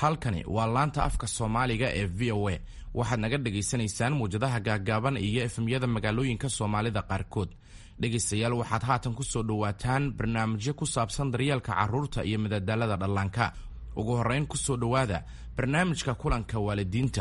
halkani waa laanta afka Soomaaliga ee VOA. waxaad naga dhageysanaysaan muujadaha gaagaaban iyo efemyada magaalooyinka Soomaalida qaarkood. dhegeystayaal waxaad haatan ku soo dhawaataan barnaamijyo ku saabsan daryeelka carruurta iyo madadaalada dhallaanka. ugu horeyn ku soo dhawaada barnaamijka kulanka waalidiinta.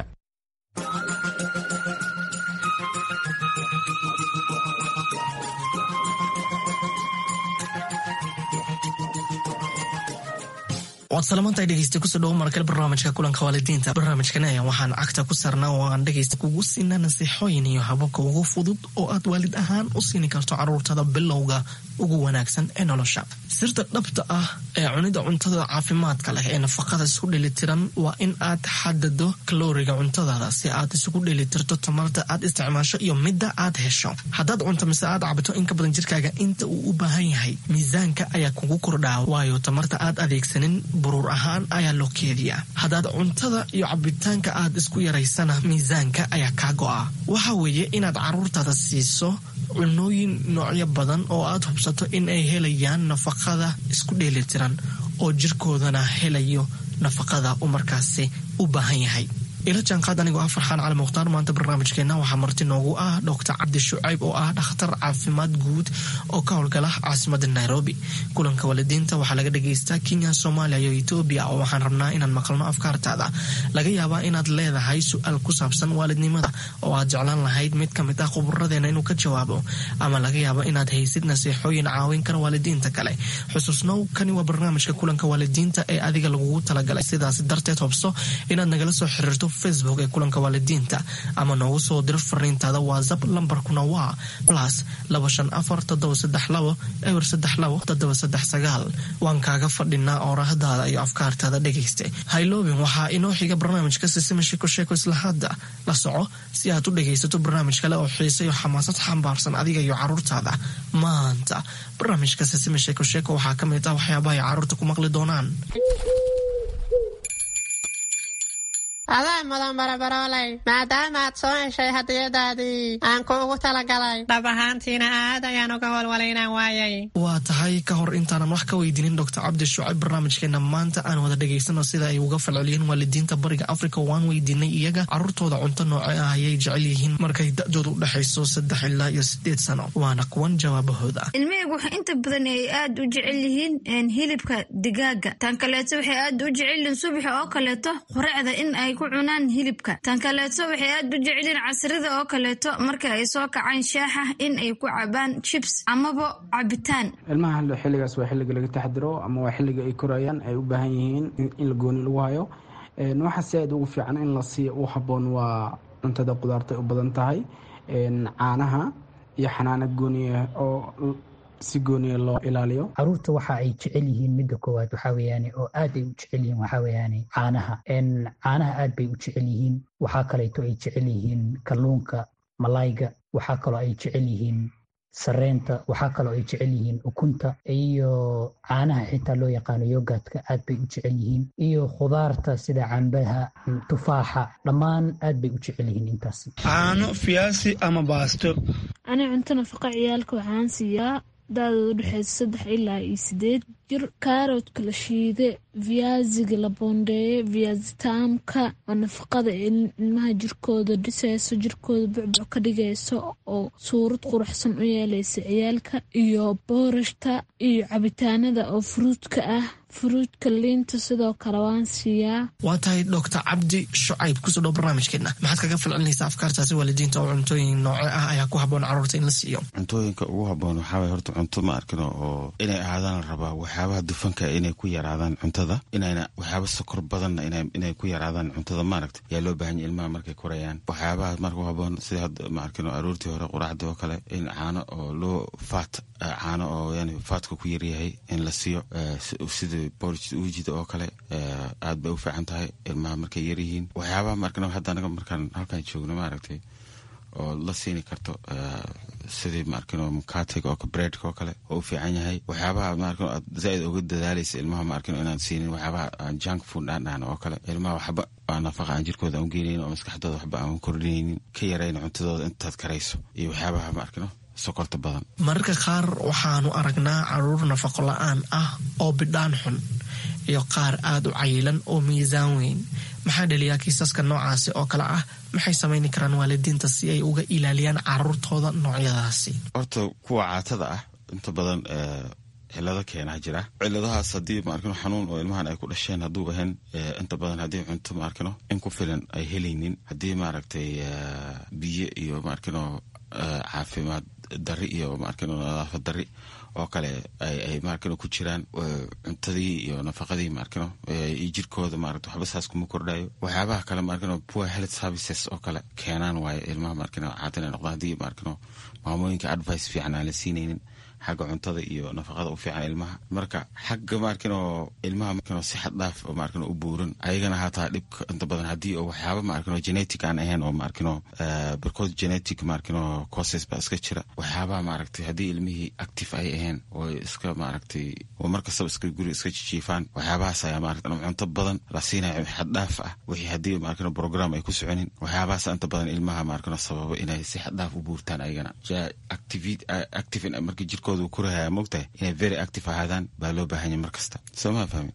salaamanta dhegeysta ku soo dhaw markale barnaamijka kulanka waalidiinta. barnaamijkana waxaan cagta ku sarnaa oo aan dhegeysta kugu siinaa nasiixooyin iyo hababka ugu fudud oo aad waalid ahaan u siin karto carruurtada bilowga ugu wanaagsan ee nolosha. sirta dhabta ah ee cunida cuntada caafimaadka leh ee nafaqada isku dheelitiran waa in aad xadado kalooriga cuntadaada si aad isugu dheelitirto tamarta aad isticmaasho iyo midda aad hesho. haddaad cunto mise aad cabto in ka badan jirkaaga inta uu u baahan yahay, miisaanka ayaa kugu kordhaa, waayo tamarta aad adeegsanin buruur ahaan ayaa loo keediyaa. haddaad cuntada iyo cabitaanka aad isku yaraysana, miisaanka ayaa kaa go'a. waxa weeye inaad carruurtaada siiso cunooyin noocyo badan oo aad hubsato in ay helayaan nafaqada isku dheelitiran oo jirkoodana helayo nafaqada uu markaasi u baahan yahay. ila jaanqaad anigoo ah Farxaan Cali Mukhtaar. maanta barnaamijkeena waxaa marti noogu ah Dr. Cabdi Shucayb oo ah dhakhtar caafimaad guud oo ka howlgala caasimadda Nairobi. kulanka waalidiinta waxaa laga dhageystaa Kenya, Soomaaliya iyo Ethiopia, oo waxaan rabnaa inaan maqalno afkaartaada. laga yaabaa inaad leedahay su'aal ku saabsan waalidnimada oo aad jeclaan lahayd mid ka mid ah khuburadeena inuu ka jawaabo, ama laga yaabo inaad haysid nasiixooyin caawin kara waalidiinta kale. xusuusnow, kani waa barnaamijka kulanka waalidiinta ee adiga lagugu talagalay. sidaas darteed hubso inaad nagala soo xiriirto Facebook ee kulanka waalidiinta ama noogu soo dir fariintaada WhatsApp. lambarkuna waa +25432 waan kaaga fadhinaa oorahdaada iyo afkaartaada dhegeyste. hayloobin waxaa inoo xiga barnaamijka Sisima Sheeko Sheeko. isla hadda la soco si aad u dhegeysato barnaamij kale oo xiiso iyo xamaasad xambaarsan adiga iyo carruurtaada. maanta barnaamijka Sisima Sheeko Sheeko waxaa ka mid ah waxyaabaha ay carruurta ku maqli doonaan. adaa mudan barabarooley, maadaama aad soo heshay hadiyadaadii aan kuugu talagalay. dhab ahaantiina aad ayaan uga walwalaynaan waayay. waa tahay, ka hor intaanan wax ka weydiinin Dr. Cabdi Shucayb, barnaamijkeena maanta aan wada dhegaysano sida ay uga falceliyeen waalidiinta bariga Afrika. waan weydiinay iyaga carruurtooda cunto noocee ah ayay jecel yihiin markay da'doodu u dhexayso 3 ilaa 8 sano. waana kuwan jawaabahooda. ilmahaygu waxa inta badan ay aad u jecel yihiin hilibka digaaga. tan kaleeto waxay aad u jecel yihiin subaxa oo kaleeto quraacda in ay ku cunaan hilibka. tan kaleeto waxay aad u jecelin casrida oo kaleeto marka ay soo kacaan shaaxa in ay ku cabaan chips amaba cabitaan. ilmaha xilligaas waa xilliga laga taxadiro ama waa xilliga ay korayaan, ay u baahan yihiin in la gooni lagu hayo. waxa si aad ugu fiican in la siiyo u habboon waa cuntada qudaarta u badan tahay, caanaha iyo xanaanad gooniya oo si gooniya loo ilaaliyo. caruurta waxa ay jecel yihiin midda koowaad waxaa weeyaane oo aad ay u jecel yihiin waxaa weeyaane caanaha. caanaha aad bay u jecel yihiin. waxaa kaleeto ay jecel yihiin kalluunka, malayga. waxaa kaloo ay jecel yihiin sareenta. waxaa kaloo ay jecel yihiin ukunta iyo caanaha xitaa loo yaqaano yogaadka aad bay u jecel yihiin, iyo khudaarta sida cambaha, tufaaxa, dhammaan aad bay u jecel yihiin intaas. caano, fiyaasi ama baasto. ani cunto nafaqa ciyaalka waxaan siiyaa daadooda udhexeysa 3 ilaa 8 jir. kaaroodka la shiide, viyaasiga la boondeeye, viyaasitaamka waa nafaqada ilmaha jirkooda dhisayso, jirkooda bucbuc ka dhigayso oo suurad quruxsan u yeelaysa ciyaalka, iyo boorashta iyo cabitaanada oo fruudka ah. fruudka liinta sidoo kale waan siiyaa. waa tahay Dr. Cabdi Shucayb, kusoo dhow barnaamijkeena. maxaad kaga falcelinaysaa afkaartaasi waalidiinta oo cuntooyin nooce ah ayaa ku habboon carruurta in la siiyo? cuntooyinka ugu habboon waxaa waye horta cunto ma arkino oo inay ahaadaan la rabaa waxyaabaha dufanka inay ku yaraadaan cuntada, inayna waxyaaba sokor badanna inay ku yaraadaan cuntada. maaragta yaa loo baahan yahay ilmaha markay korayaan. waxyaabaha marka habboon sida hadda ma arkino aroortii hore quraacdii oo kale in caano oo loo caano oo yani faatka ku yaryahay in la siiyo, sida boorjida oo kale aad bay u fiican tahay ilmaha markay yaryihiin. waxyaabaha markana hadda anaga markaan halkaan joogno maaragtay oo la siini karto sidii maarkano mukatiga oo breadka oo kale oo u fiican yahay. waxyaabaha maarkano aad zaaid uga dadaalaysa ilmaha maarkano inaan siinin waxyaabaha junk food aan oo kale. ilmaha waxba aan nafaqa aan jirkooda aan geenaynin oo maskaxdooda waxba aan kordhinaynin, ka yarayna cuntadooda intaad karayso iyo waxyaabaha maarkano sokorta badan. mararka qaar waxaanu aragnaa carruur nafaqo la-aan ah oo bidhaan xun. iyo qaar aada u cayilan oo miisaan weyn. maxaa dhaliyaa kiisaska noocaasi oo kale ah? maxay samayni karaan waalidiinta si ay uga ilaaliyaan caruurtooda noocyadaasi? horta kuwa caatada ah inta badan cilado keenaa jira. ciladahaas haddii maarkino xanuun oo ilmahan ay ku dhasheen hadduu ahayn inta badan haddii cunto maarkino in ku filan ay helaynin, haddii maaragtay biyo iyo maarkino caafimaad dari iyo maarkino nadaafad dari oo kale ay maarkino ku jiraan, cuntadii iyo nafaqadii maarkino iyo jirkooda maaragta waxba saas kuma kordhayo. waxyaabaha kale maarkino poor health services oo kale keenaan waaye ilmaha maarkino caadina noqda haddii maarkino maamooyinka advice fiican aan la siinaynin xagga cuntada iyo nafaqada u fiican ilmaha. marka xagga maarkino ilmaha maarkino si xad dhaaf oo maarkino u buuran ayagana hataa dhibka inta badan haddii oo waxyaaba maarkino genetic aan ahayn oo maarkino because genetic maarkino causes ba iska jira. waxyaabaha maaragtay haddii ilmihii active ay ahayn oo iska maaragtay oo markastaba iska guri iska jijiifaan, waxyaabahaas ayaa maaragtay cunto badan la siinayo xad dhaaf ah. wixii haddii maarkino program ay ku soconin, waxyaabahaas inta badan ilmaha maarkino sababa inay si xad dhaaf u buurtaan ayagana active marka jirkooda uu kurahaya moogtahay inay very active ahaadaan baa loo baahanya markasta. soo ma fahmi?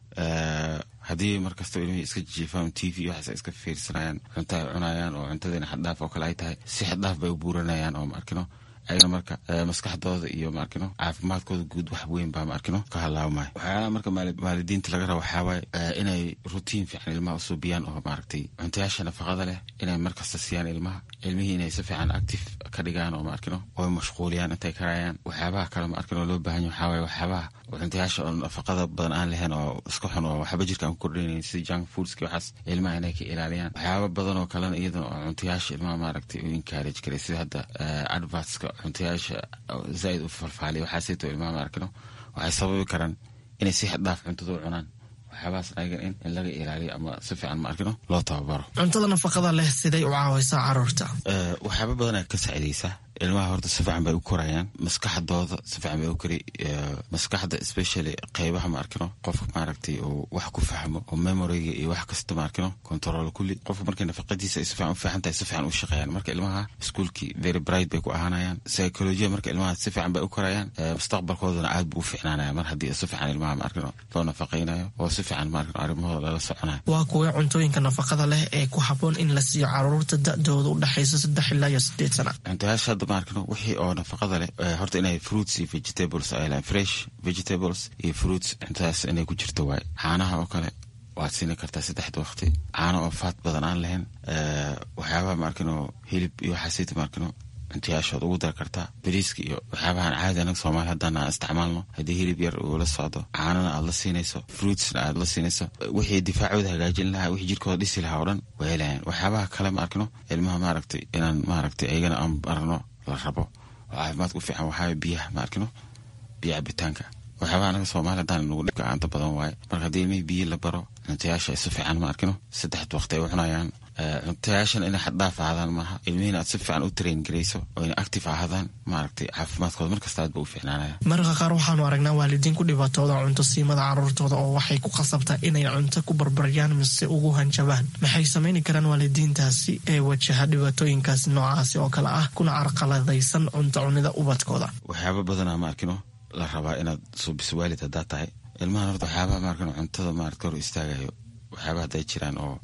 haddii markasta ilmihii iska jijiifaan TV waxaas iska fiirsanayaan, cunto ay cunayaan oo cuntadeena xad dhaaf oo kale ay tahay, si xad dhaaf bay u buuranayaan oo maarkino ayagana marka maskaxdooda iyo maarkino caafimaadkooda guud wax weyn baa maarkino ka halaawmaya. waxyaalaha marka waalidiinta laga rabo waxaa waaye inay routine fiican ilmaha usuubiyaan oo maaragtay cuntayaasha nafaqada leh inay markasta siiyaan ilmaha. ilmihii inay si fiican active ka dhigaan oo maarkino oo mashquuliyaan intay karayaan. waxyaabaha kale maarkino loo baahan yahay waxaa waaye waxyaabaha cuntayaasha oo nafaqada badan aan lahayn oo iska xun oo waxba jirka aan ku kordhinayn sida junk foodski waxaas ilmaha inay ka ilaaliyaan. waxyaaba badan oo kalena iyadana oo cuntayaasha ilmaha maaragtay u encourage karay sida hadda advertska cuntayaasha zaaid u falfaaliya waxaasayto ilmaha maarkino waxay sababi karaan inay si xad dhaaf cuntada u cunaan. waxyaabahaas ayagan in laga ilaaliyo ama si fiican maarkino loo tababaro. cuntada nafaqada leh siday u caawaysaa caruurta? waxyaaba badan ay ka saacidaysaa ilmaha. horta si fiican bay u korayaan, maskaxdooda si fiican bay u kori. maskaxda especially qeybaha maarkino qofka maaragtay oo wax ku fahmo oo memoriga iyo wax kasta maarkino control kulli. qofka markay nafaqadiisa ay si fiican u fiicantahay si fiican u shaqeeyaan. marka ilmaha iskuulkii very bright bay ku ahaanayaan. psychology marka ilmaha si fiican bay u korayaan, mustaqbalkoodana aad buu u fiicnaanaya mar haddii si fiican ilmaha maarkino loo nafaqeynayo oo si fiican maarkino arrimahooda lala soconayo. waa kuwa cuntooyinka nafaqada leh ee ku habboon in la siiyo caruurta da-dooda u dhexaysa 3 ilaa 8 sano? cuntayaasha maarkino wixii oo nafaqada leh horta inay fruits iyo vegetables ay lahayn, fresh vegetables iyo fruits cuntayaas inay ku jirto waaye. caanaha oo kale waad siini kartaa 3 waqti, caano oo faat badan aan lahayn. waxyaabaha maarkino hilib iyo waxaasayta maarkino cuntayaashood ugu dari kartaa. bariiska iyo waxyaabahan caadi anaga Soomaali haddaan aan isticmaalno, haddii hilib yar uu la socdo, caanana aad la siinayso, fruitsna aad la siinayso, wixii difaacooda hagaajin lahaa, wixii jirkooda dhisi lahaa oo dhan way helayaan. waxyaabaha kale maarkino ilmaha maaragtay inaan maaragtay ayagana aan barno la rabo oo caafimaadka u fiican waxaa biyaha maarkino biyo cabitaanka. waxyaabaha anaga Soomaali haddaan nagu dhibka aanta badan waaye. marka haddii ilmihii biyo la baro, cuntayaasha ay si fiican maarkino 3 waqti ay u cunayaan. cuntayaashan inay xad dhaaf ahaadaan maaha. ilmihiina aad si fiican u train garayso oo inay active ahaadaan maaragtay caafimaadkooda markasta aad ba u fiicnaanaya. mararka qaar waxaanu aragnaa waalidiin ku dhibaatooda cunto siimada caruurtooda oo waxay ku qasabtaa inay cunto ku barbaryaan mise ugu hanjabaan. maxay samayni karaan waalidiintaasi ee wajaha dhibaatooyinkaasi noocaasi oo kale ah kuna carqaladaysan cunto cunida ubadkooda? waxyaaba badanaa maarkino la rabaa inaad suubiso waalid haddaad tahay. ilmahan horta waxyaabaha maarkino cuntada maaragta hor istaagayo waxyaabaha hadday jiraan oo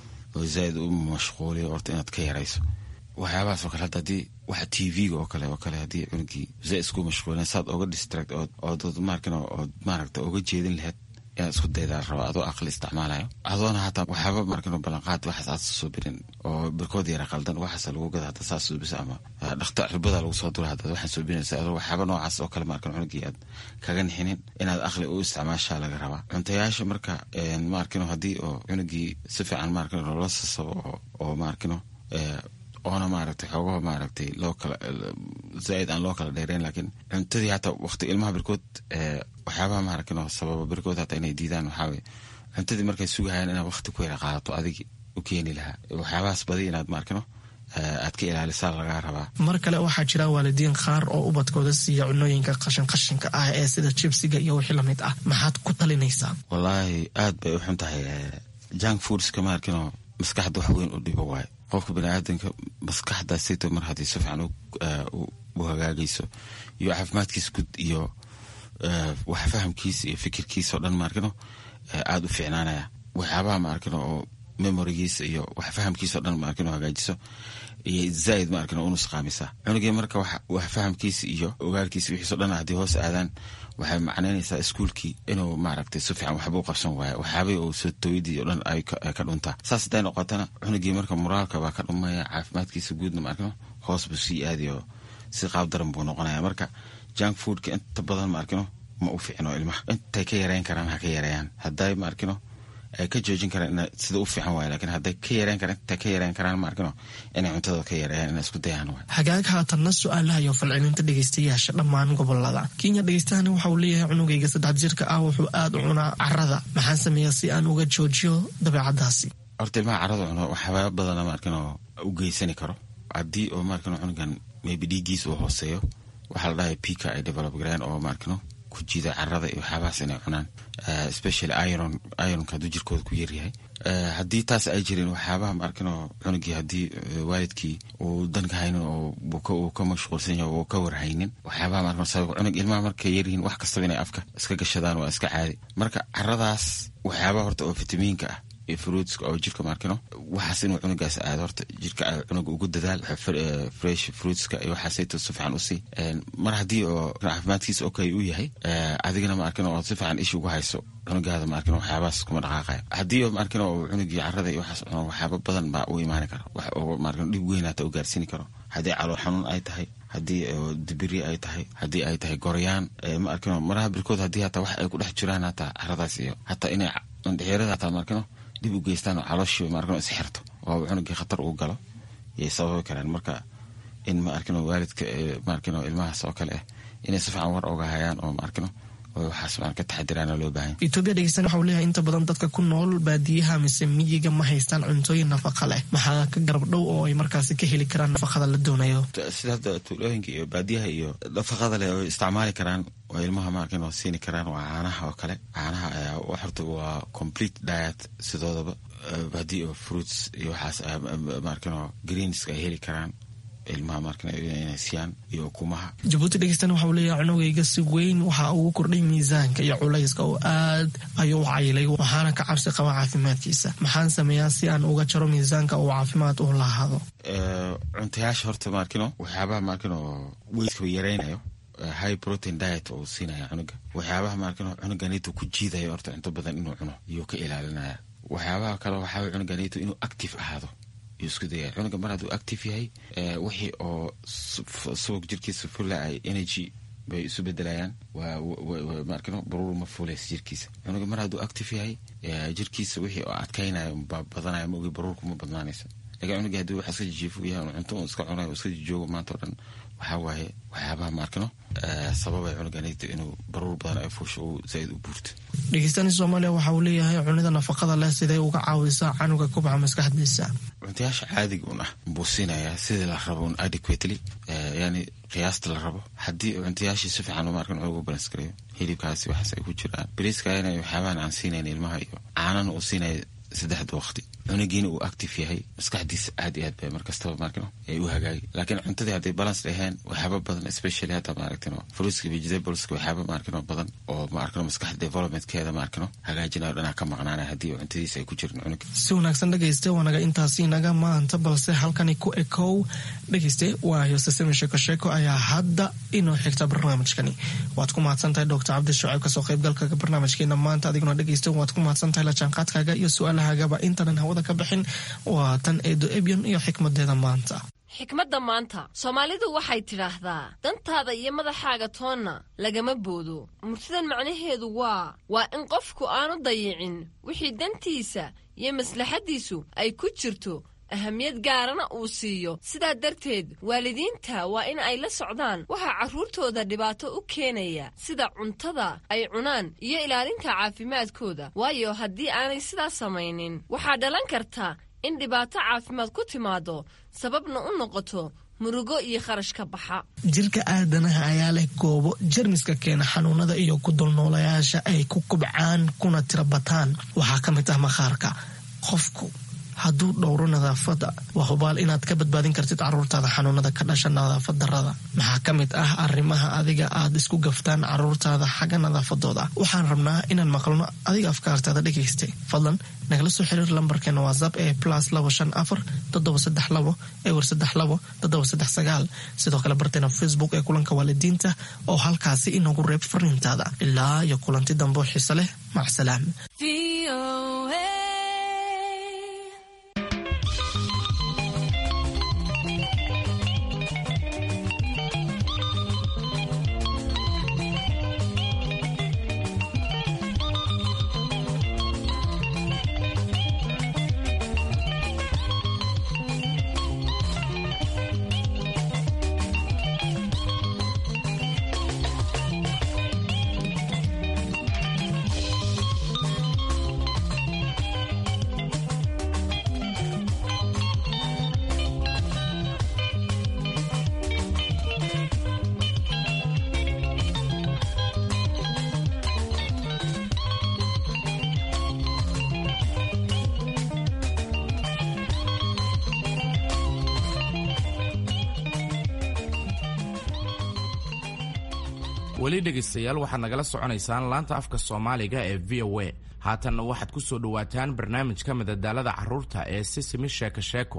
zaaid u mashquuliyo horta inaad ka yarayso. waxyaabahaas oo kale hadda haddii waxa TV-ga oo kale haddii cunugii zaaid isku mashquulin saad oga distract ood maarkino ood maaragta oga jeedin lahayd inaad isku daydaa rabaa adoo aqli isticmaalayo. adoona hataa waxyaaba maarkino ballanqaad waxaas aad soo birin oo birkood yara qaldan waxaas lagu gada hadda saas suubisa ama dhakhtar cirbada lagu soo dura hadda waxaan suubinaysa adoo waxyaaba noocaas oo kale maarkino cunugii aad kaga nixinin inaad aqli u isticmaashaa laga rabaa. cuntayaasha marka maarkino haddii oo cunugii si fiican maarkino loola sasabo oo maarkino oona maaragtay xoogaha maaragtay loo kala zaaid aan loo kala dheereyn, laakiin cuntadii hataa waqti ilmaha birkood waxyaabaha maarkino sababa birkood hataa inay diidaan waxaa weye cuntadii markay sugahayaan inaad waqti ku yara qaadato adigi u keeni lahaa. waxyaabahaas badi inaad maarkino aad ka ilaalisaa lagaa rabaa. mar kale waxaa jira waalidiin qaar oo ubadkooda siiya cunooyinka qashinka ah ee sida jibsiga iyo wixii lamid ah. maxaad ku talinaysaa? wallaahi aad bay u xun tahay. junk foodska maarkino maskaxda wax weyn u dhibo waaye. qofka baniaadanka maskaxdaasayto mar haddii si fiican u hagaagayso iyo caafimaadkiisa guud iyo wax fahamkiisa iyo fikirkiisa oo dhan maarkino aad u fiicnaanaya waxyaabaha ma arkino oo memorigiisa iyo wax fahamkiisa dhan ma arkino hagaajiso iyo zaid ma arkino uu nusqaamisa cunugii marka wax fahamkiisa iyo ogaalkiisa wixiisa dhan hadii hoos aadaan waxay macnaynaysaa iskuulkii inuu maaragtay si fiican waxba u qabsan waayo waxyaabay oo soo tooyidii oo dhan ay ka dhuntaa saas haday noqotana cunugii marka moraalka baa ka dhumaya caafimaadkiisa guudna ma arkino hoos buu sii aadayo si qaab daran buu noqonaya marka junk foodka inta badan ma arkino ma u fiicno ilmaha intay ka yareyn karaan ha ka yareeyaan hadday ma arkino ay ka joojin karaan sida u fiican waayo laakiin hadday ka yareyn karaan intay ka yareyn karaan ma arkino inay cuntada ka yareeyaan inay isku dayaan waayo hagaag haatanna su-aalaha iyo falcelinta dhegeystayaasha dhammaan gobolada Kenya dhegeystahani waxa uu leeyahay cunugayga 3 jirka ah wuxuu aad u cunaa carrada maxaan sameeyaa si aan uga joojiyo dabeecadaasi horta ilmaha carrada cuno waxyaaba badan ma arkino u geysani karo haddii oo ma arkino cunugan maybe dhiiggiisa uu hooseeyo waxaa la dhahay pika ay develop gareen oo ma arkino ku jiida carrada iyo waxyaabahaas inay cunaan especially ironka hadduu jirkooda ku yaryahay haddii taas ay jirin waxyaabaha ma arkino cunugii haddii waalidkii uu danka haynin oo uu ka mashquulsan yahay oo ka warhaynin waxyaabaha ma arkino sabab cunug ilmaha markay yaryihiin wax kastaba inay afka iska gashadaan waa iska caadi marka carradaas waxyaabaha horta oo fitamiinka ah iyo fruitska oo jirka ma arkino waxaas inuu cunugaas aado horta jirka cunuga ugu dadaal fresh fruitska iyo waxaasayto si fiican usii mar haddii oo caafimaadkiisa okay uu yahay adigana ma arkino oo si fiican ish ugu hayso cunugaada ma arkino waxyaabahaas kuma dhaqaaqaya haddii oo ma arkino oo cunugii carrada iyo waxaas cuno waxyaaba badan baa u imaani karo wax oo ma arkino dhib weyn hata u gaarsiini karo haddii calool xanuun ay tahay haddii dibiri ay tahay haddii ay tahay goryaan ma arkino maraha birkood haddii hataa wax ay ku dhex jiraan hataa carradaas iyo hataa inay dhexeerada hataa ma arkino dib u geystaan oo calooshii ma arkino isxirto oo cunugii khatar uu galo yay sababi karaan marka in ma arkino waalidka ma arkino ilmahaas oo kale inay si fiican war oga hayaan oo ma arkino waxaas ma ka taxadiraan loo baahan Ethiopia dhegeysan waxa uu leeyahay inta badan dadka ku nool baadiyaha mise miyiga ma haystaan cuntooyin nafaqo leh maxaa ka garab dhow oo ay markaasi ka heli karaan nafaqada la doonayo sida tuulooyinka iyo baadiyaha iyo nafaqada leh oo isticmaali karaan oo ilmaha ma arkino siini karaan waa caanaha oo kale caanaha horta waa complete diet sidoodaba baadi oo fruits iyo waxaas ma arkino greens ay heli karaan ilmaha markana inay siiyaan iyo ukumaha Djibouti dhegeystan waxa uu leeyahay cunugayga si weyn waxa uu kordhay miisaanka iyo culayska oo aad ayuu caylay waxaana ka cabsi qaba caafimaadkiisa maxaan sameeyaa si aan uga jaro miisaanka oo caafimaad u lahaado cuntayaasha horta markino waxyaabaha markino weydka yareynayo high protein diet oo siinaya cunuga waxyaabaha markino cunuganitu ku jiidayo horta cunto badan inuu cuno iyo ka ilaalinaya waxyaabaha kale waxa cunuganitu inuu active ahaado isku daya cunuga mar hadduu active yahay wixii oo subag jirkiisa fulla ay energy bay isu bedelayaan waa markano baruur ma fuulays jirkiisa cunuga mar hadduu active yahay jirkiisa wixii oo adkaynayo badanaya ma ogi baruurku ma badnaanaysa laakiin cunuga hadduu wax iska jiifo yahay cunto uu iska cunayo iska joogo maanta oo dhan waxaa waaye waxyaabaha markano sababay cunuganayta inuu baruur badan ay fuusho uu zaid u buurto dhegeystaani Soomaaliya waxa uu leeyahay cunida nafaqada leh sidee uga caawisaa canuga kubca maskaxdiisa cuntayaasha caadiga ah buusinaya sidii la rabo adequately yani qiyaasta la rabo haddii cuntayaasha si fiican uma arkan ugu balance gareeyo hilibkaasi waxaas ay ku jiraan bariiska inay waxyaabahan aan siinayn ilmaha iyo caanana uu siinayo 3 waqti cunugiina uu active yahay maskaxdiisa aad iyo aad bay markastaba markano ay u hagaagi laakiin cuntadii hadday balance ahayn waxyaaba badan especially hadda maaragtino fruitska vegetables waxyaaba maarkano badan oo maarkano maskax developmentkeeda maarkano hagaajinayo dhanaa ka maqnaanaya haddii cuntadiisa ay ku jirin cunuga si wanaagsan dhegeyste wanaga intaasi naga maanta balse halkani ku ekow dhegeyste waayo sasami sheeko ayaa hadda inoo xigta barnaamijkani waad ku mahadsantahay Dr. Cabdi Shucayb kasoo qaybgalka barnaamijkeena maanta adiguna dhegeyste waad ku mahadsantahay la jaanqaadkaaga iyo su'aalahaaga intanan hawada ka bixin waa tan Eedo Ebion iyo xikmadeeda maanta xikmadda maanta Soomaalidu waxay tidhaahdaa dantaada iyo madaxaaga toonna lagama boodo murtidan macnaheedu waa in qofku aanu dayicin wixii dantiisa iyo maslaxadiisu ay ku jirto ahamiyad gaarana uu siiyo sidaa darteed waalidiinta waa in ay la socdaan waxa carruurtooda dhibaato u keenaya sida cuntada ay cunaan iyo ilaalinta caafimaadkooda waayo haddii aanay sidaa samaynin waxaa dhalan karta in dhibaato caafimaad ku timaado sababna u noqoto murugo iyo kharash ka baxa jirka aadanaha ayaa leh goobo jarmiska keena xanuunada iyo ku dulnoolayaasha ay ku kubcaan kuna tira bataan waxaa ka mid ah maqaarka qofku hadduu dhowro nadaafadda waa hubaal inaad ka badbaadin kartid caruurtaada xanuunada ka dhasha nadaafad darrada. maxaa ka mid ah arrimaha adiga aad isku gaftaan caruurtaada xagga nadaafadooda? waxaan rabnaa inaan maqlno adiga afkaartaada dhagaystay. fadlan nagala soo xiriir lambarkeena whatsapp ee +254 732 ewer 32 sidoo kale barteena Facebook ee kulanka waalidiinta oo halkaasi inoogu reeb fariintaada. ilaa iyo kulanti dambe oo xiiso leh. macsalaam. weli dhegaystayaal waxaad nagala soconaysaan laanta afka Soomaaliga ee VOA. haatanna waxaad ku soo dhawaataan barnaamijka madadaalada carruurta ee Sisimi Sheeko Sheeko.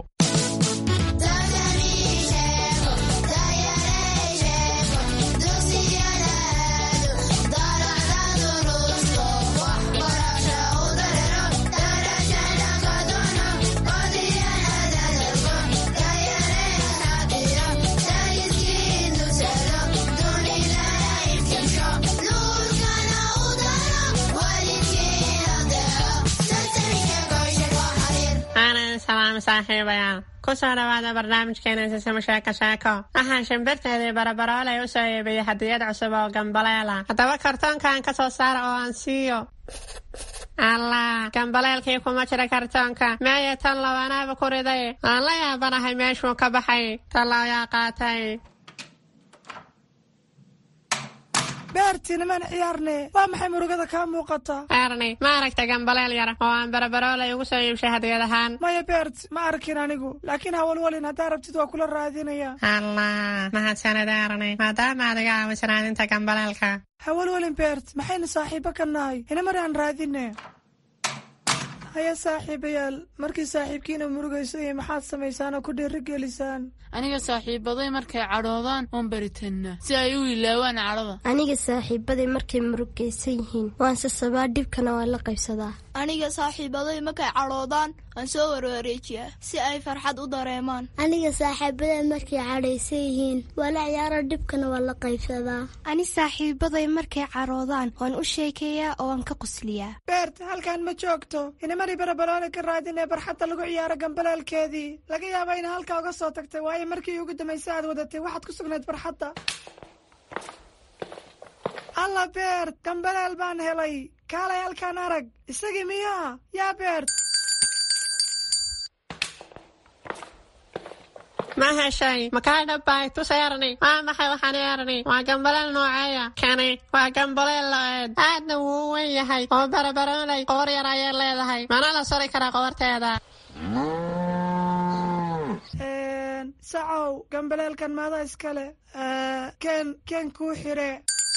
saaxiibayaal ku soo dhawaada barnaamijkeena Sisimi Sheeko Sheeko. waxaan shimbirteedii barabaroolay u soo iibiyey hadiyad cusub oo gambaleela. haddaba kartoonkaan ka soo saara oo aan siiyo. allah, gambaleelkii kuma jira kartoonka. meeye tan labanaaba ku riday. aan la yaabanahay meeshuu ka baxay. tan la ayaa qaatay. beertii niman ciyaarne waa maxay murugada kaa muuqata? Erni, ma aragta gambaleel yar oo aan barabaroolay ugu soo iibshay hadiyad ahaan? maya beert, ma arkin anigu, laakiin hawalwalin haddaa rabtid waa kula raadinaya. allah, mahadsanid Erni, maadaama adiga aaminsan raadinta gambaleelka. hawalwalin beert, maxaynu saaxiibo ka nahay? inamari aan raadine. haya saaxiibayaal, markii saaxiibkiina murugaysay maxaad samaysaan oo ku dhiirigelisaan? aniga saaxiibaday markay cadhoodaan oon baritanna si ay u ilaawaan cadhada. aniga saaxiibaday markay murugaysan yihiin waan sasabaa, dhibkana waan la qaybsadaa. aniga saaxiibaday markay cadhoodaan waan soo warwareejiyaa si ay farxad u dareemaan. aniga saaxiibaday markay cadhaysan yihiin waan la ciyaaro, dhibkana waan la qaybsadaa. ani saaxiibaday markay cadhoodaan waan u sheekeeyaa oo waan ka qusliyaa. beert, halkaan ma joogto. inamari barabaroole ka raadin ee barxadda lagu ciyaaro gambaleelkeedii. laga yaaba ina halkaa uga soo tagtay, waayo markii ugu dambaysay aad wadatay waxaad ku sugnayd barxadda. alla beert, gambaleel baan helay. kaalay halkaan arag. isagii miyaa? yaa beert. ma heshay? makaa dhabbaay tusay Erni. waa maxay waxaan Erni? waa gambaleel nooceeya? kani waa gambaleel lo-eed. aadna wuu u weyn yahay oo barabaroolay qoor yar ayay leedahay, mana la sori karaa qoorteeda. sacow, gambaleelkan maada iskale. keen kuu xire.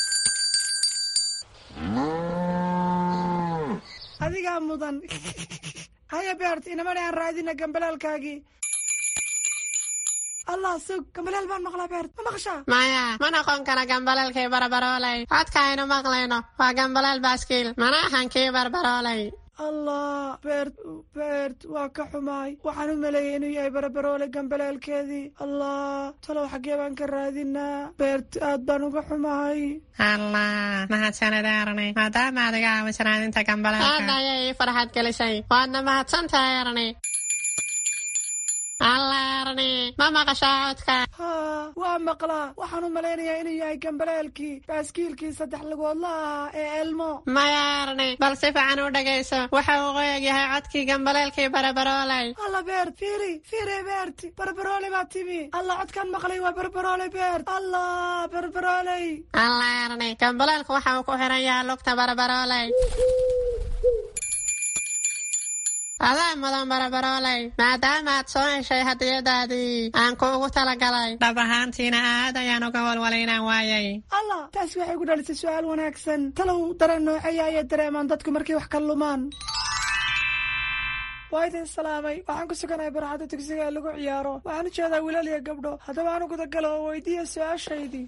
adigaa mudan. haya beert, inamani aan raadina gambaleelkaagii. allah sug, gambaleel baan maqlaa beert, ma maqashaa? maya, ma noqon kara gambaleelkii barabaroolay. codka aynu maqlayno waa gambaleel baaskiil, mana ahan kii barabaroolay. allah, beert waa ka xumaay. waxaan u maleeyay inuu yahay barabaroole gambaleelkeedii. allah, talow xaggee baan ka raadinaa? beert, aad baan uga xumahay. allah, mahadsanid Erni, maadaama adiga aaminsan raadinta gambaleelka. aad ayay ii farxad gelisay. waadna mahadsantahay Erni. alla Erni, ma maqashaa codka? haa, waa maqlaa. waxaan u malaynayaa inuu yahay gambaleelkii baaskiilkii 3 lugoodla ahaa ee Elmo. maya Erni, bal si fiican u dhagayso. waxa uu qoyag yahay codkii gambaleelkii barabaroolay. alla beert, fiiri beert, barabaroole baa timi. alla, codkaan maqlay waa barabaroole beert. allah, barabarooley. alla Erni, gambaleelku waxa uu ku xiran yahay lugta barabaroolay. adaa mudan barabarooley maadaamaad soo heshay hadiyadaadii aan kuugu talagalay dhab ahaantiina aad ayaan uga walwalaynaan waayay allah taas waxay ku dhalisay su-aal wanaagsan talow dareen nooceeya ayay dareemaan dadku markay wax ka lumaan waa idin salaamay waxaan ku suganahay barxadda dugsiga ee lagu ciyaaro waxaan u jeedaa wiilal iyo gabdho haddaba aan u gudagalo oo weydiiya su-aashaydii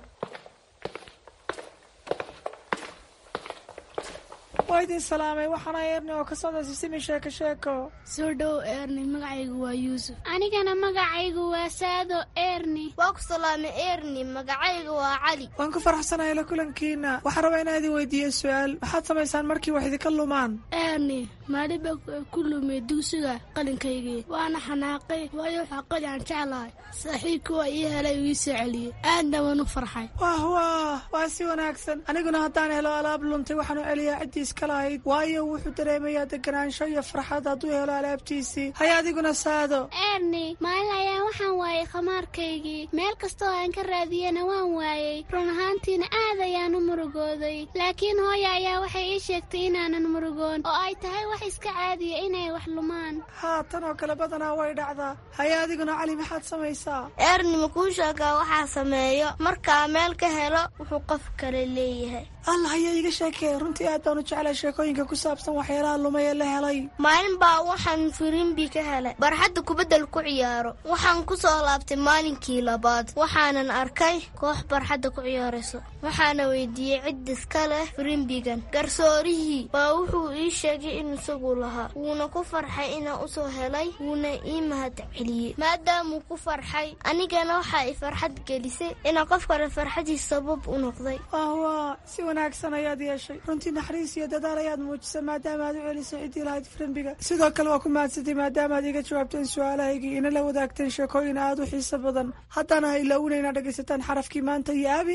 waa idin salaamay waxaana eerni oo ka socda sisimi sheeko soo dhow eerni magacaygu waa yuusuf anigana magacaygu waa saado eerni waa ku salaamay eerni magacaygu waa cali waan ku faraxsanahay la kulankiina waxaan rabaa inaan idin weydiiyo su-aal waxaad samaysaan markii wax idinka lumaan eerni maaliba ku lumay dugsiga qalinkaygii waana xanaaqay waayo xaqadii aan jeclahay saaxiibkii waa ii helay uu ii soo celiyey aadna waan u farxay waa si wanaagsan aniguna haddaan helo alaab luntay waxaan u celiyaa ciddiis lahayd waayo wuxuu dareemayaa deganaansho iyo farxad hadduu helo alaabtiisii hay adiguna saado eerni maalin ayaan waxaan waayey khamaarkaygii meel kastoo aan ka raadiyana waan waayey run ahaantiina aad ayaan u murugooday laakiin hooya ayaa waxay ii sheegtay inaanan murugoon oo ay tahay wax iska caadiya inay wax lumaan tan oo kale badanaa way dhacdaa hay adiguna cali maxaad samaysaa eerni makuu sheegaa waxaa sameeyo markaa meel ka helo wuxuu qof kale leeyahay allah ayaa iga sheekee runtii aad baan u jeclay sheekooyinka ku saabsan waxyaalaha lumay ee la helay maalin baa waxaan firimbi ka helay barxadda kubaddal ku ciyaaro waxaan ku soo laabtay maalinkii labaad waxaanan arkay koox barxadda ku ciyaarayso waxaana weydiiyey cid iska leh firimbigan garsoorihii baa wuxuu ii sheegay in isagu lahaa wuuna ku farxay inaan u soo helay wuuna ii mahad celiyey maadaamuu ku farxay anigana waxaa i farxad gelisay inaan qof kale farxadiis sabab u noqday si wanaagsan ayaad yeeshay runtii naxariis iyo dadaal ayaad muujisay maadaama aad u celisay ciddii lahayd firimbiga sidoo kale waa ku mahadsantay maadaama aad iga jawaabteen su-aalahaygii ina la wadaagteen sheekooyin aad u xiiso badan haddana ha ilaawina inaad dhegaysataan xarafkii maanta iyo abi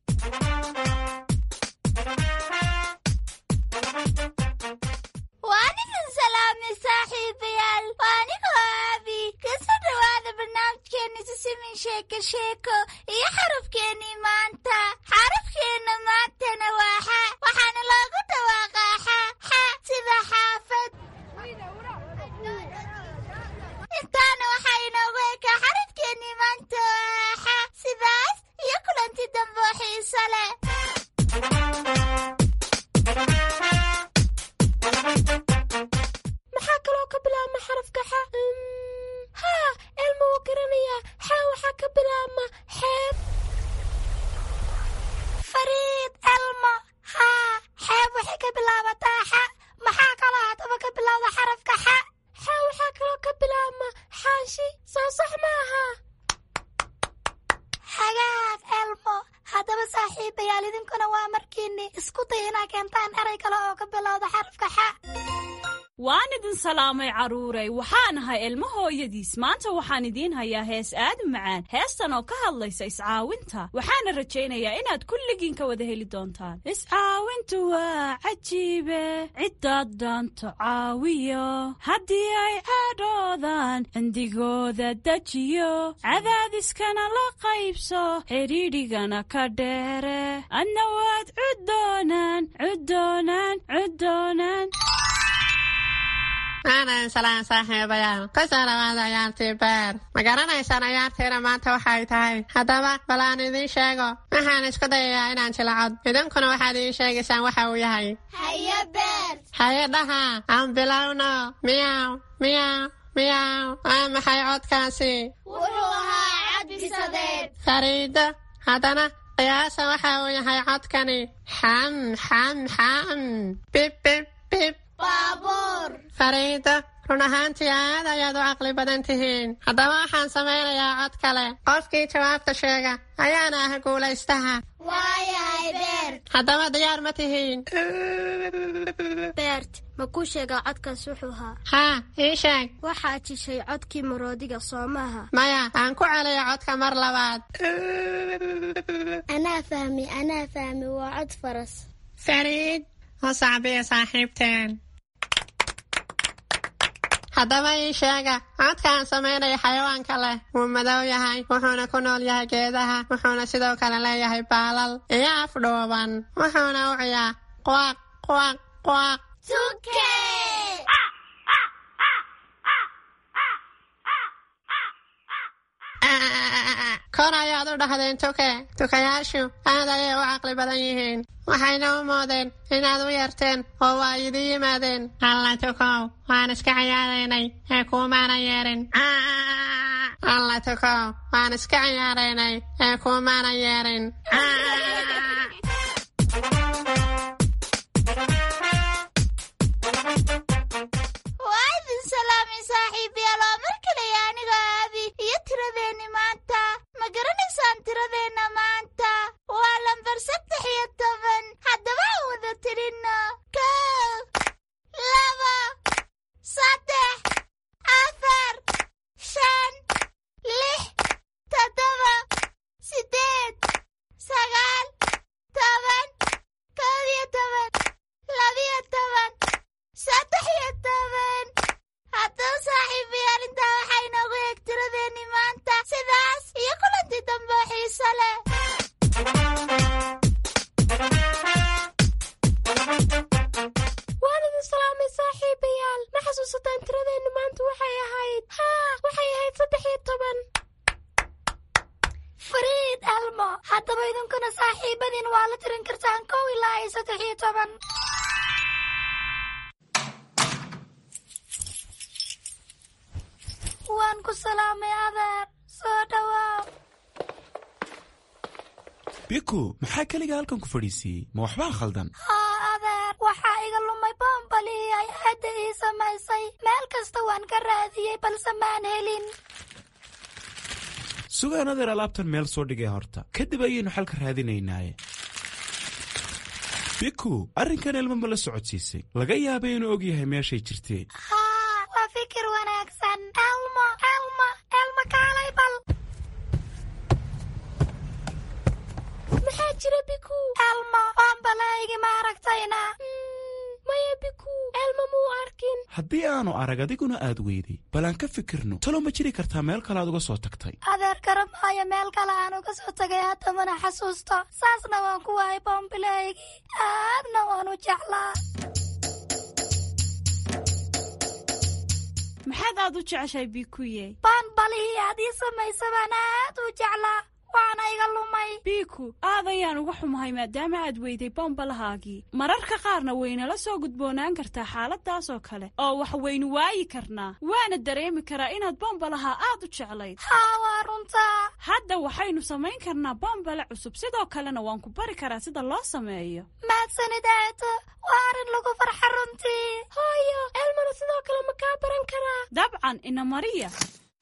waanigan salaamay saaxiibayaal waanigoo abi kasoo dhawaada barnaamijkeeni sisimin sheeko iyo xarafkeenii maanta xarafkeena maantana waa xa waxaana loogu dhawaaqaa xa sida xaafad intaana waxaa inoogu ekaa xarafkeenii maanta waa xa sidaas iyo kulanti dambe oo xiiso leh maxaa kaloo ka bilaabma xarafka xa elma wuu garanayaa xa waxaa ka bilaabma xeeb fariid elmo xeeb waxay ka bilaabataa xa maxaa kaloo haddaba ka bilaabda xarafka xa waxaa kaloo ka bilaabma xaashi soo sax maaha xagaag elmo haddaba saaxiibayaal idinkuna waa markiini isku day inaa keentaan eray kale oo ka bilowda xarafka xa waan idin salaamay carruurey waxaan ahay ilmo hooyadiis maanta waxaan idiin hayaa hees aad u macaan heestan oo ka hadlaysa iscaawinta waxaana rajaynayaa inaad kulligiin ka wada heli doontaan iscaawintu waa cajiibe ciddaad dhaanto caawiyo haddii ay caadhoodaan cindigooda dejiyo cadaadiskana la qaybso xidhiidhigana ka dheere adna waad cuddoonaan aanan salaan saaxiibayaal ka soo dhawaada ciyaartii beer ma garanaysaan ciyaartiina maanta waxay tahay haddaba bal aan idiin sheego waxaan isku dayayaa inaan jilcod idinkuna waxaad ii sheegaysaan waxa uu yahay haye beer haye dhaha aan bilowno miyaw waa maxay codkaasi wuxuu ahaa cod bisadeed fariido haddana qiyaasa waxa uu yahay codkani xam bib baabuur fariido run ahaantii aad ayaad u caqli badan tihiin haddaba waxaan samaynayaa cod kale qofkii jawaabta sheega ayaana ah guulaystaha waayahay beert haddaba diyaar ma tihiin beert ma kuu sheegaa codkaas wuxuu ahaa haa ii sheeg waxaad jishay codkii maroodiga soo maaha maya aan ku celiyo codka mar labaad anaa fahmi waa cod faras fariid oo sacbiya saaxiibteen haddaba ii sheega codkaan samaynaya xayawaanka leh wuu madow yahay wuxuuna ku nool yahay geedaha wuxuuna sidoo kale leeyahay baalal iyo afdhuuban wuxuuna u ciyaa quaq tuke kor ayaad u dhahdeen tuke tukayaashu aad ayay u caqli badan yihiin waxayna u moodeen inaad u yarteen oo waa idin yimaadeen alla tukow waan iska ciyaaraynay ee kuumaanan yeerin alla tukow waan iska ciyaaraynay ee kuumaanan yeerin waa idin salaamay saaxiibayaal oo mar kale aniga aabi iyo tiradeenni maanta ma garanaysaan tiradeenna maanta waa lambar 13 haddaba aan wada tirinno 1 2 3 4 5 6 7 8 9 10 haddaba saaxiibayaal intaa waxaa inoogu eeg tiradeenni maanta sidaas iyo kulantii dambe oo xiiso leh waan idin salaamay saaxiibayaal ma xasuusataan tiradeenni maanta waxay ahayd 13 fariid elmo haddaba idinkuna saaxiibadiin waa la tirin kartaan 1 ilaa 13 waan ku salaamay adeer soo dhawaa biku maxaa keliga halkan ku fadhiisiiyey ma waxbaa khaldan haa adeer waxaa iga lumay boombalii ay aadda ii samaysay meel kasta waan ka raadiyey balse maan helin sugaan adeer alaabtan meel soo dhigay horta kadib ayaynu xalka raadinaynaaye biku arrinkan elmo ma la socodsiisay laga yaabay inuu og yahay meeshay jirtee haa waa fikir wanaagsan elmo kaalay bal maxaa jira biku elmo boombalaygi ma aragtayna maya biku elmo muu arkin haddii aanu arag adiguna aad weyday bal aan ka fikirno talo ma jiri kartaa meel kale aad uga soo tagtay adeer garamaayo meel kale aan uga soo tagay hadda mana xasuusto saasna waan ku waayay boombilaygii aadna waan u jeclaa maxaad aad u jeceshahay bikuye boombalihii aad ii samaysa baan aad u jeclaa waana iga lumay biku aad ayaan uga xumahay maadaama aad weyday bombalahaagii mararka qaarna waynala soo gudboonaan kartaa xaaladaas oo kale oo wax waynu waayi karnaa waana dareemi karaa inaad bombalaha aad u jeclayd haa waa runtaa hadda waxaynu samayn karnaa bombale cusub sidoo kalena waan ku bari karaa sida loo sameeyo mahadsanid aato waa arrin lagu farxa runtii hooyo elmana sidoo kale ma kaa baran karaa dabcan ina mariya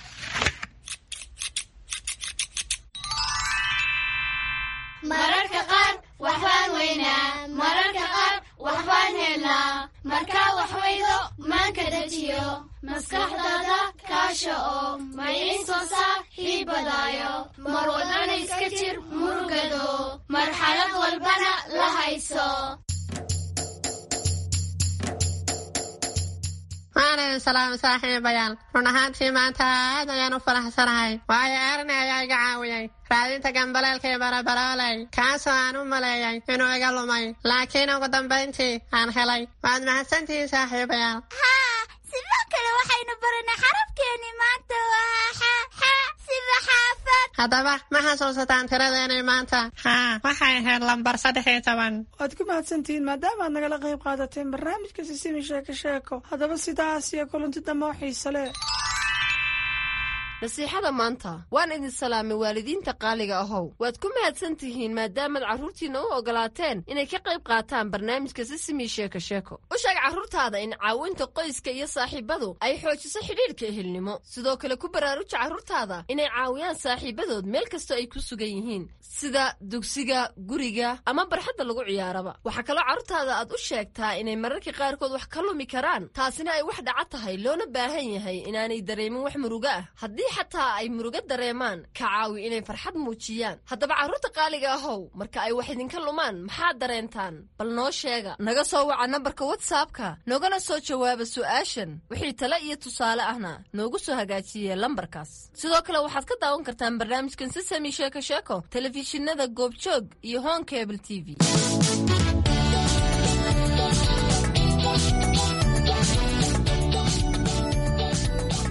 mararka qaar waxbaan weynaa mararka qaar waxbaan helnaa markaa wax weydo maanka dejiyo maskaxdaada kaasha oo maciinsoo saar hiibadaayo mar walbana iska jir murugado marxalad walbana la hayso waan idin salaamay saaxiibayaal run ahaantii maanta aad ayaan u faraxsanahay waayo arni ayaa iga caawiyey raadinta gambaleelka iyo barabarooley kaasoo aan u maleeyay inuu iga lumay laakiin ugu dambayntii aan helay waad mahadsantihiin saaxiibayaal haa sidoo kale waxaynu baranay xarafkeenii maanta waa xa sida xaafad haddaba ma xasuusataan tiradeenay maanta haa waxay ahayd lambar 13 waad ku mahadsantihiin maadaama aad nagala qayb qaadateen barnaamijka sisimi sheeko haddaba sidaas iyo kulanti dambe oo xiise leh nasiixada maanta waan idin salaamay waalidiinta qaaliga ahow waad ku mahadsan tihiin maadaamaad carruurtiinna u ogolaateen inay ka qayb qaataan barnaamijka sisimi sheeko u sheeg carruurtaada in caawinta qoyska iyo saaxiibadu ay xoojiso xidhiidhka ehelnimo sidoo kale ku baraaruja carruurtaada inay caawiyaan saaxiibadood meel kastoo ay ku sugan yihiin sida dugsiga guriga ama barxadda lagu ciyaaraba waxaa kaloo carruurtaada aad u sheegtaa inay mararka qaarkood wax ka lumi karaan taasina ay wax dhaca tahay loona baahan yahay inaanay dareemin wax murugo ah haddii xataa ay murugo dareemaan ka caawi inay farxad muujiyaan haddaba carruurta qaaliga ahow marka ay wax idinka lumaan maxaad dareentaan bal noo sheega naga soo waca nambarka whatsappka noogana soo jawaaba su'aashan wixii tale iyo tusaale ahna noogu soo hagaajiye lambarkaas sidoo kale waxaad ka daawan kartaan barnaamijkan sisami sheeko telefishinada goobjoog iyo home cable tv